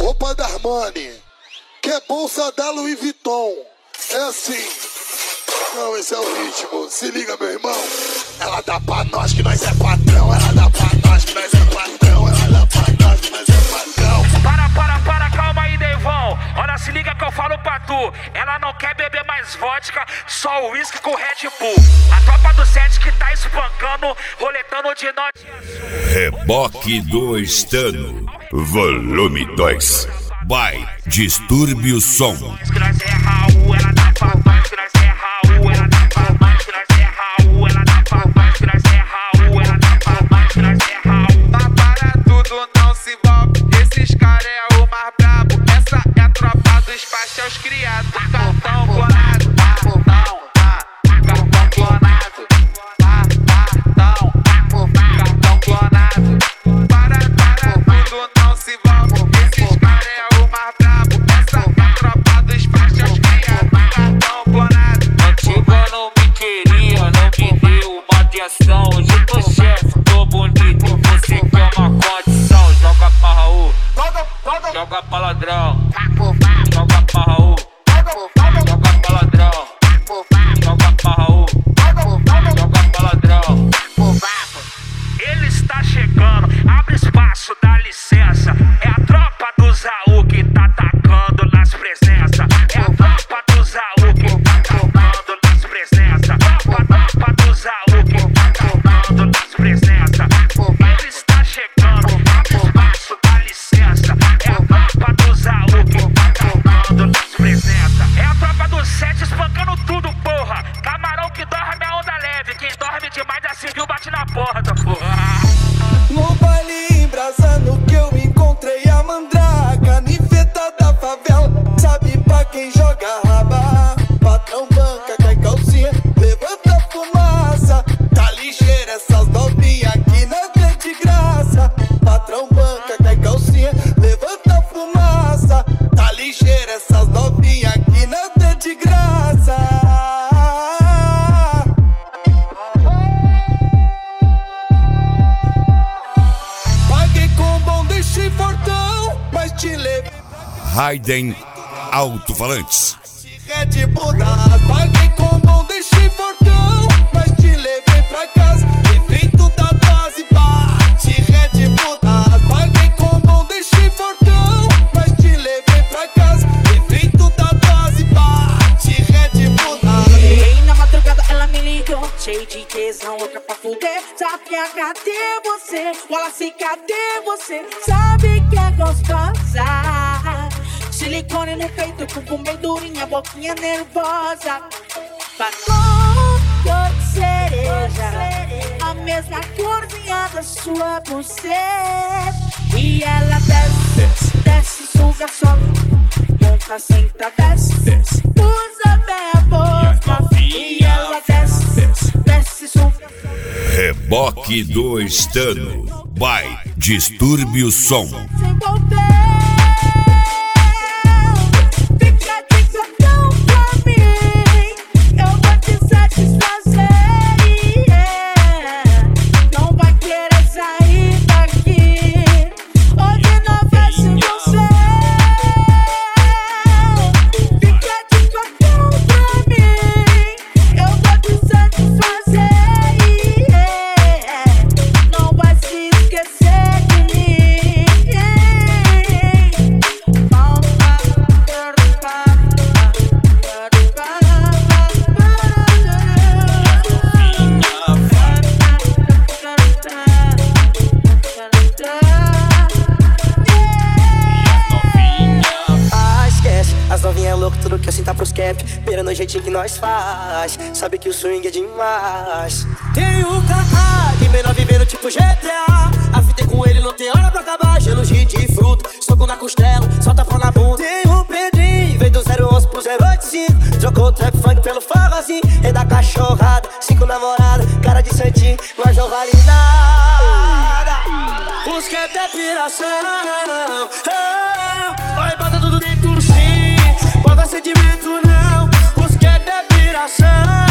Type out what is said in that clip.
roupa da Armani, quer bolsa da Louis Vuitton. É assim. Não, esse é o ritmo. Se liga, meu irmão. Ela dá pra nós que nós é patrão. Ela dá pra nós que nós é patrão. Ela dá pra nós que nós é patrão. Para, calma aí, Devão. Olha, se liga que eu falo pra tu. Ela não quer beber mais vodka, só uísque com Red Bull. A tropa do 7 que tá espancando, roletando de norte a sul. Reboque do Estano, volume 2. By Distúrbio o Som. Que nós é Raul, ela dá pra nós que nós é Raul, ela dá pra nós que nós é Raul, ela dá pra nós que nós é Raul, ela dá pra nós que nós é Raul. Tá para tudo, não se envolve. Esses caras é o mais brabo. Essa é a tropa dos pastéis criados. Cartão clonado, cartão clonado, cartão clonado. Para tudo, não se envolve. Esses caras é o mais brabo. Essa é a tropa dos pastéis criados. Cartão clonado. Antiga não me queria, não me deu uma atenção. Hoje eu tô chefe, tô bonito, você quer uma condição. Joga pra Raul, joga pra ladrão. Joga pra Raul, joga pra ladrão. Joga pra Raul, joga pra ladrão. Ele está chegando, abre espaço, dá licença. É a tropa do Zaú que tá atacando nas presenças. É a tropa do Zaú que tá atacando nas presenças. Tropa do Zaú que tá atacando nas presenças. Ele está chegando, abre espaço, dá licença. É a tropa do Zaú que tá atacando nas presenças. É a tropa do 7 espancando tudo, porra. Camarão que dorme a onda leve. Quem dorme demais já se viu, bate na porta, porra. No baile embrasando que eu encontrei a mandraca, niveta da favela, sabe pra quem joga raba. Patrão banca, cai calcinha, levanta fumaça. Tá ligeira essas novinhas aqui não tem de graça. Patrão banca, cai calcinha, levanta fumaça. Tá ligeira essas novinhas aqui não tem de graça. Raiden Alto-Falantes. Red Bull das, paguei com bom de chifordão, mas te levei pra casa, efeito da dose bate. Red Bull das, paguei com bom de chifordão, mas te levei pra casa, efeito da dose bate. Red Bull das. Bem na madrugada ela me ligou, cheio de tesão, louca pra fuder. Sabe cadê você? Wallace, cadê você? Sabe que é gostosa. Silicone no peito, cubo bem durinha, boquinha nervosa. Batom cor de cereja, a mesma corzinha da sua buceta. E ela desce, suga, sobe, monta, senta, desce, usa bem a boca. E ela desce, suga. Reboque do Estano, by Distúrbio o Som. Tudo que assim tá pros cap, pera no jeitinho que nós faz. Sabe que o swing é demais. Tem o KA, de menor vivendo tipo GTA. A fita é com ele, não tem hora pra acabar. Gelo de fruta, soco na costela, solta pau na bunda. Tem o Pedrinho, veio do 011 pro 085. Trocou o trap funk pelo forrozinho. É da cachorrada, 5 namoradas, cara de santinho, mas não vale nada. Os cap é piração. Vai bota tudo dentro sim. Bota sentimento não, os que é piração.